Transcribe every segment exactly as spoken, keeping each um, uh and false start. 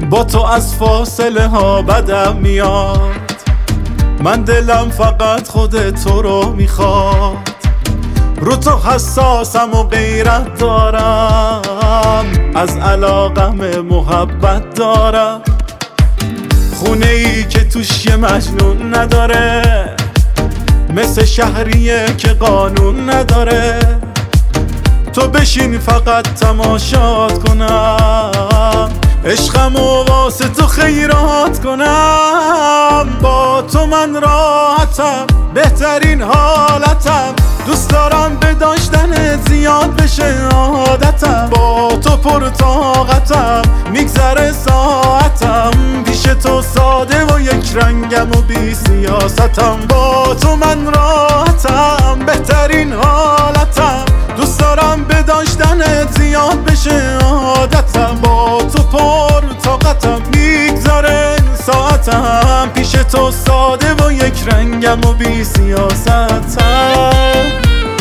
با تو از فاصله ها بدم میاد، من دلم فقط خود تو رو میخواد. رو تو حساسم و غیرت دارم، از علاقم محبت دارم. خونه ای که توش یه مجنون نداره، مثل شهریه که قانون نداره. تو بشین فقط تماشات کنم، عشقم و واسه تو خیرات کنم. با تو من راحتم، بهترین حالتم، دوست دارم به داشتنت زیاد بشه عادتم. با تو پر طاقتم، میگذره ساعتم، پیش تو ساده و یک رنگم و بی سیاستم. با تو من راحتم، بهترین حالتم، دوست دارم به داشتنت زیاد بشه عادتم. با تو پر طاقتم، میگذره ساعتم، پیش تو ساده و یک رنگم و بی سیاستم.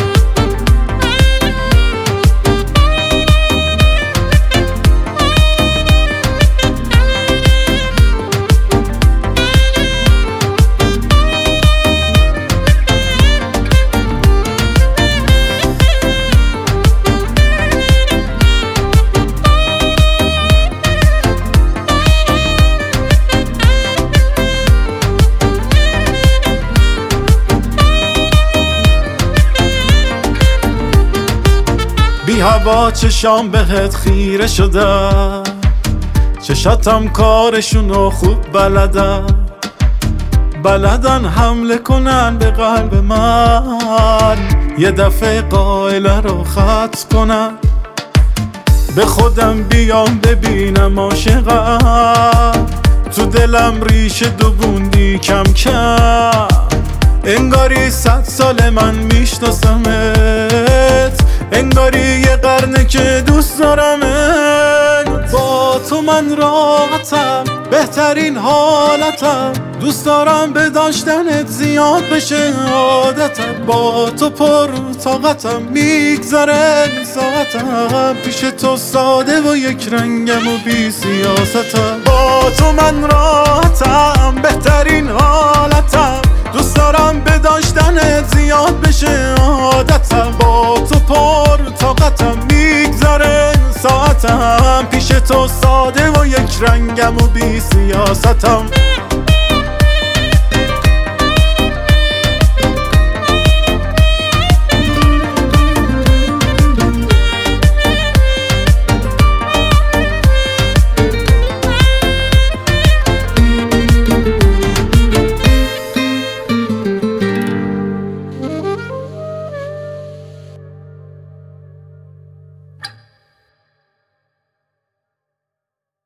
بی هوا چشام بهت خیره شدن، چشاتم کارشونو خوب بلدن. بلدن حمله کنن به قلب من، یه دفعه قائله رو خط کنن. به خودم بیام ببینم عاشقم، تو دلم ریشه دووندی کم کم. انگاری صد سال من میشناسمت، انگاری یه قرنه که دوست دارمت. با تو من راحتم، بهترین حالتم، دوست دارم به داشتنت زیاد بشه عادتم. با تو پر طاقتم، میگذره ساعتم، پیش تو ساده و یک رنگم و بی سیاستم. با تو من راحتم، بهترین حالتم، دوست دارم به داشتنت زیاد بشه عادتم. با تو پر طاقتم، میگذره ساعتم، پیش تو ساده و یک رنگم و بی سیاستم.